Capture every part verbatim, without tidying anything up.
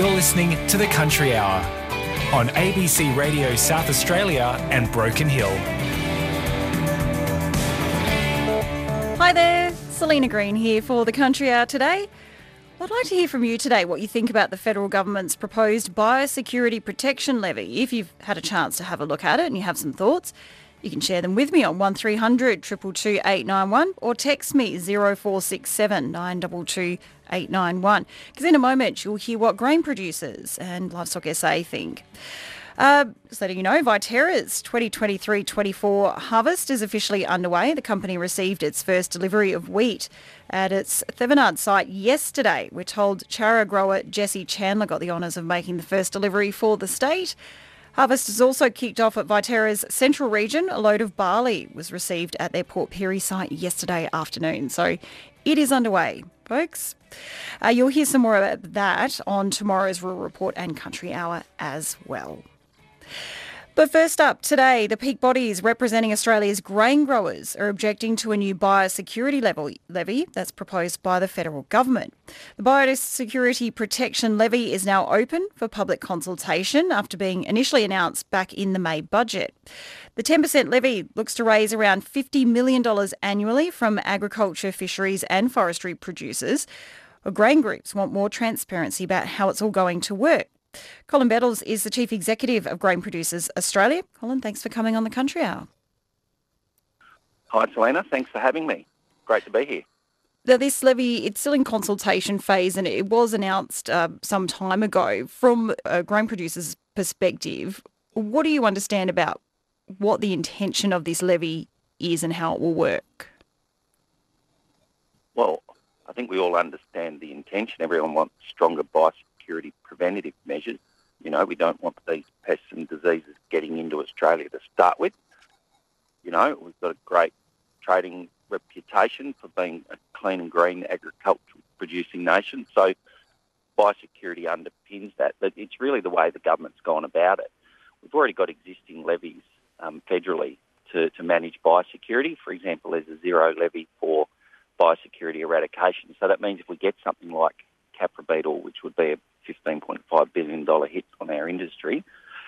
You're listening to The Country Hour on A B C Radio South Australia and Broken Hill. Hi there, Selena Green here for The Country Hour today. I'd like to hear from you today what you think about the federal government's proposed biosecurity protection levy. If you've had a chance to have a look at it and you have some thoughts, you can share them with me on one three hundred two two two eight nine one or text me zero four six seven nine two two eight nine one. Because in a moment you'll hear what grain producers and Livestock S A think. Uh, just letting you know, Viterra's twenty twenty-three twenty-four harvest is officially underway. The company received its first delivery of wheat at its Thevenard site yesterday. We're told Charra grower Jesse Chandler got the honours of making the first delivery for the state. Harvest has also kicked off at Viterra's central region. A load of barley was received at their Port Pirie site yesterday afternoon. So it is underway, folks. Uh, you'll hear some more about that on tomorrow's Rural Report and Country Hour as well. But first up, today, the peak bodies representing Australia's grain growers are objecting to a new biosecurity level levy that's proposed by the federal government. The Biosecurity Protection Levy is now open for public consultation after being initially announced back in the May budget. The ten percent levy looks to raise around fifty million dollars annually from agriculture, fisheries and forestry producers. Well, grain groups want more transparency about how it's all going to work. Colin Bettles is the Chief Executive of Grain Producers Australia. Colin, thanks for coming on the Country Hour. Hi, Selena. Thanks for having me. Great to be here. Now, this levy, it's still in consultation phase and it was announced uh, some time ago. From a grain producer's perspective, what do you understand about what the intention of this levy is and how it will work? Well, I think we all understand the intention. Everyone wants stronger biosecurity preventative measures. You know, we don't want these pests and diseases getting into Australia to start with. You know, we've got a great trading reputation for being a clean and green agricultural producing nation. So biosecurity underpins that. But it's really the way the government's gone about it. We've already got existing levies um, federally to, to manage biosecurity. For example, there's a zero levy for biosecurity eradication. So that means if we get something like Capra beetle, which would be a fifteen point five billion dollars hit on our industry,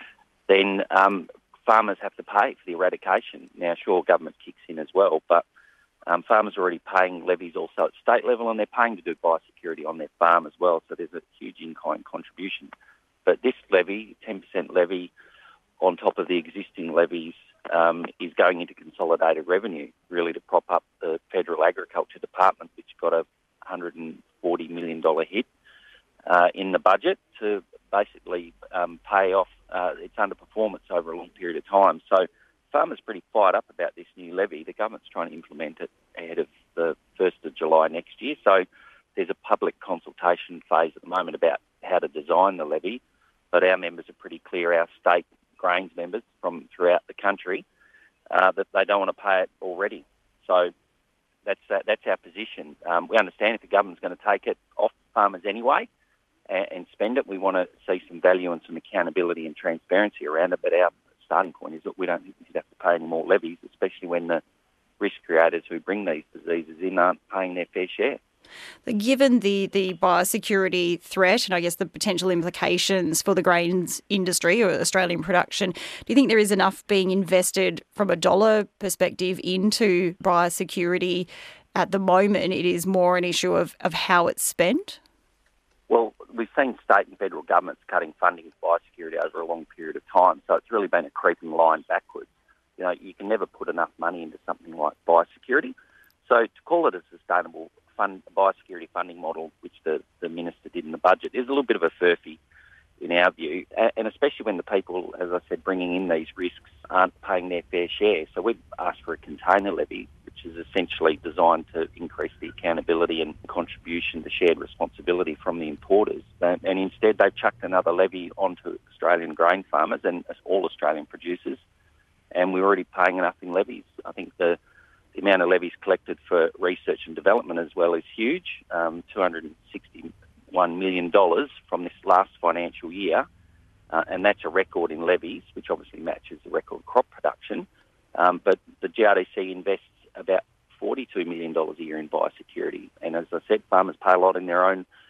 then um, farmers have to pay for the eradication. Now, sure, government kicks in as well, but um, farmers are already paying levies also at state level and they're paying to do biosecurity on their farm as well, so there's a huge in-kind contribution. But this levy, ten percent levy on top of the existing levies, um, is going into consolidated revenue, really to prop up the Federal Agriculture Department, which got a one hundred forty million dollars hit Uh, in the budget to basically um, pay off uh, its underperformance over a long period of time. So farmers are pretty fired up about this new levy. The government's trying to implement it ahead of the first of July next year. So there's a public consultation phase at the moment about how to design the levy. But our members are pretty clear, our state grains members from throughout the country, uh, that they don't want to pay it already. So that's uh, that's our position. Um, we understand if the government's going to take it off farmers anyway, and spend it, we want to see some value and some accountability and transparency around it. But our starting point is that we don't think we should have to pay any more levies, especially when the risk creators who bring these diseases in aren't paying their fair share. Given the, the biosecurity threat and I guess the potential implications for the grains industry or Australian production, do you think there is enough being invested from a dollar perspective into biosecurity at the moment? It is more an issue of, of how it's spent? Well, we've seen state and federal governments cutting funding for biosecurity over a long period of time, so it's really been a creeping line backwards. You know, you can never put enough money into something like biosecurity. So to call it a sustainable fund, biosecurity funding model, which the, the minister did in the budget, is a little bit of a furphy in our view, and especially when the people, as I said, bringing in these risks aren't paying their fair share. So we've asked for a container levy, which is essentially designed to increase the accountability and contribution, the shared responsibility from the importers. And instead they've chucked another levy onto Australian grain farmers and all Australian producers, and we're already paying enough in levies. I think the, the amount of levies collected for research and development as well is huge, um, two hundred sixty-one million dollars from this last financial year, uh, and that's a record in levies, which obviously matches the record crop production. Um, but the G R D C invests about forty-two million dollars a year in biosecurity. And as I said, farmers pay a lot in their own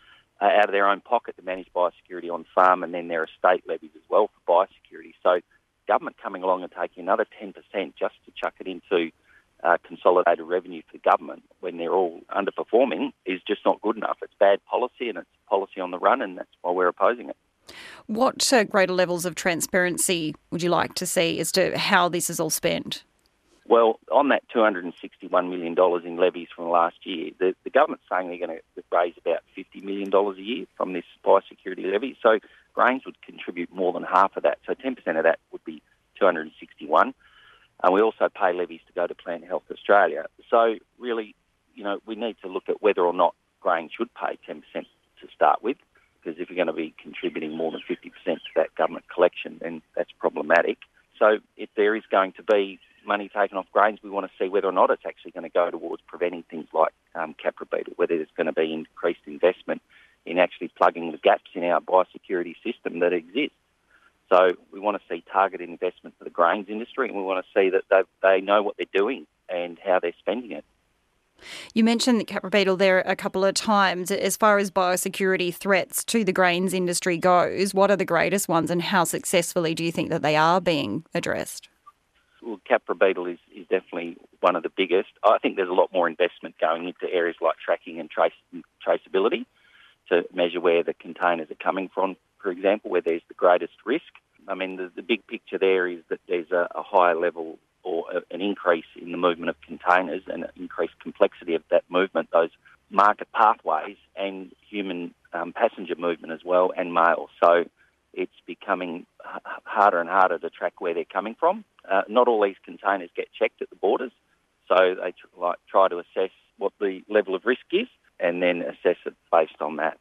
uh, out of their own pocket to manage biosecurity on farm, and then there are state levies as well for biosecurity. So government coming along and taking another ten percent just to chuck it into uh, consolidated revenue for government when they're all underperforming is just not good enough. It's bad policy, and it's policy on the run, and that's why we're opposing it. What uh, greater levels of transparency would you like to see as to how this is all spent? Well, on that two hundred sixty-one million dollars in levies from last year, the, the government's saying they're going to raise about fifty million dollars a year from this biosecurity levy. So grains would contribute more than half of that. So ten percent of that would be two hundred sixty-one. And we also pay levies to go to Plant Health Australia. So really, you know, we need to look at whether or not grain should pay ten percent to start with, because if you're going to be contributing more than fifty percent to that government collection, then that's problematic. So if there is going to be money taken off grains, we want to see whether or not it's actually going to go towards preventing things like um, capra beetle, whether there's going to be increased investment in actually plugging the gaps in our biosecurity system that exists. So we want to see targeted investment for the grains industry, and we want to see that they, they know what they're doing and how they're spending it. You mentioned the capra beetle there a couple of times. As far as biosecurity threats to the grains industry goes, what are the greatest ones, and how successfully do you think that they are being addressed? Well, capra beetle is, is definitely one of the biggest. I think there's a lot more investment going into areas like tracking and trace, traceability to measure where the containers are coming from, for example, where there's the greatest risk. I mean, the, the big picture there is that there's a, a higher level or a, an increase in the movement of containers and an increased complexity of that movement, those market pathways and human um, passenger movement as well, and mail. So it's becoming h- harder and harder to track where they're coming from. Uh, not all these containers get checked at the borders, so they tr- like try to assess what the level of risk is and then assess it based on that.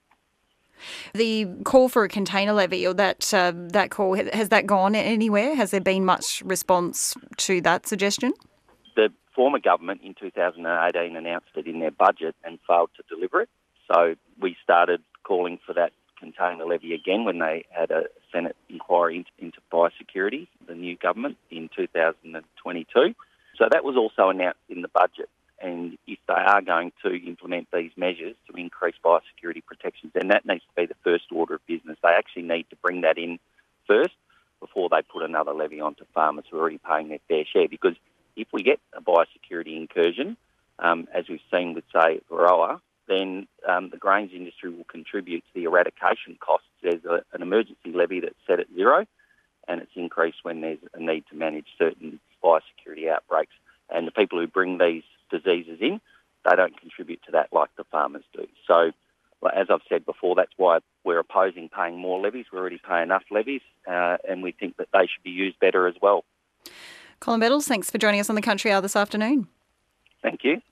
The call for a container levy, or that uh, that call, has that gone anywhere? Has there been much response to that suggestion? The former government in two thousand eighteen announced it in their budget and failed to deliver it. So we started calling for that container levy again when they had a Senate inquiry into, into biosecurity, the new government, in two thousand twenty-two. So that was also announced in the budget. And if they are going to implement these measures to increase biosecurity protections, then that needs to be the first order of business. They actually need to bring that in first before they put another levy onto farmers who are already paying their fair share. Because if we get a biosecurity incursion, um, as we've seen with, say, Varroa, then um, the grains industry will contribute to the eradication costs. There's a, an emergency levy that's set at zero, and it's increased when there's a need to manage certain biosecurity outbreaks. And the people who bring these diseases in, they don't contribute to that like the farmers do. So, well, as I've said before, that's why we're opposing paying more levies. We already pay enough levies, uh, and we think that they should be used better as well. Colin Bettles, thanks for joining us on the Country Hour this afternoon. Thank you.